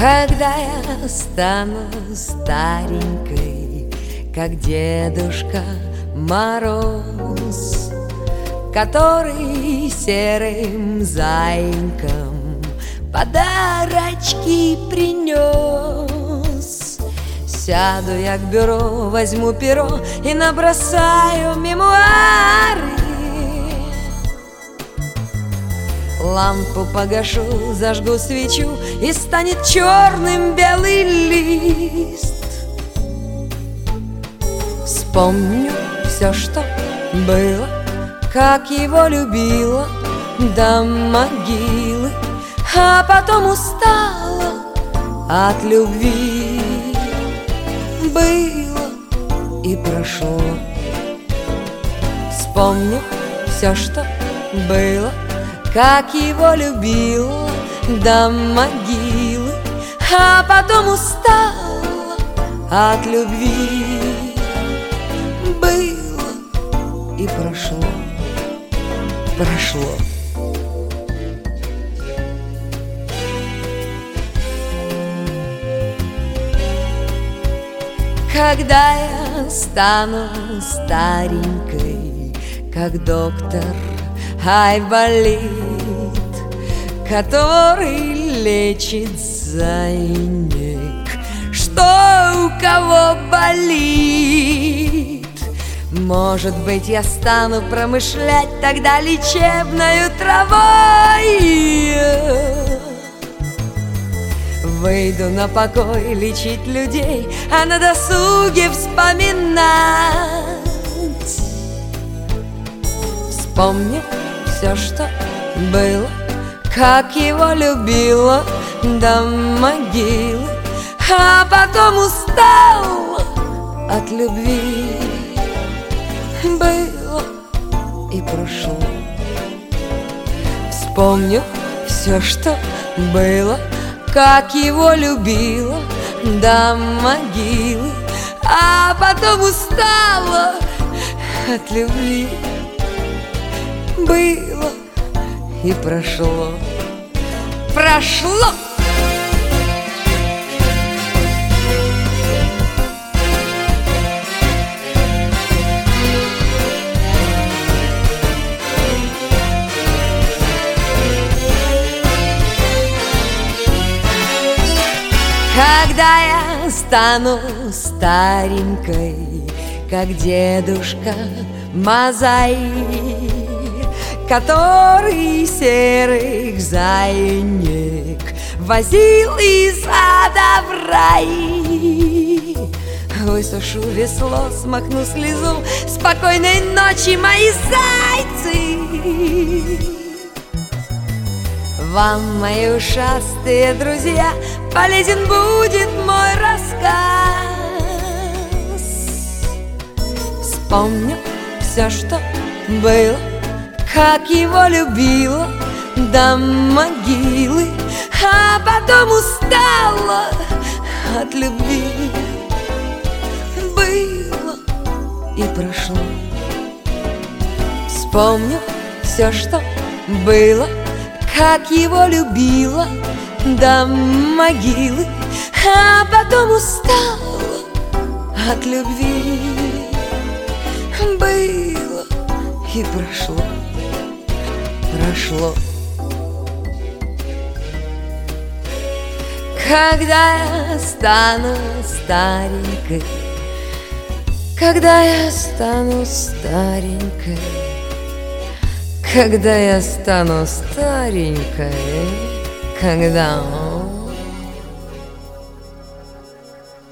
Когда я стану старенькой, как Дедушка Мороз, который серым заинькам подарочки принес. Сяду я к бюро, возьму перо и набросаю мемуары. Лампу погашу, зажгу свечу, и станет черным белый лист. Вспомню все, что было, как его любила до могилы, а потом устала от любви. Было и прошло. Вспомню все, что было, как его любила до могилы, а потом устала от любви. Было и прошло, прошло. Когда я стану старенькой, как доктор Айболит, который лечит заинек, что у кого болит. Может быть, я стану промышлять тогда лечебною травой. Выйду на покой лечить людей, а на досуге вспоминать. Вспомню все, что было, как его любила до могилы, а потом устала от любви. Было и прошло. Вспомню все, что было, как его любила до могилы, а потом устала от любви. Было и прошло, прошло. Когда я стану старенькой, как Дедушка Мазай, который серых заинек возил из ада в рай. Высушу весло, смахну слезу, спокойной ночи, мои зайцы. Вам, мои ушастые друзья, полезен будет мой рассказ. Вспомню все, что было, как его любила до могилы, а потом устала от любви. Было и прошло. Вспомню все, что было, как его любила до могилы, а потом устала от любви. Было и прошло, прошло. Когда я стану старенькой, когда я стану старенькой, когда я стану старенькой, когда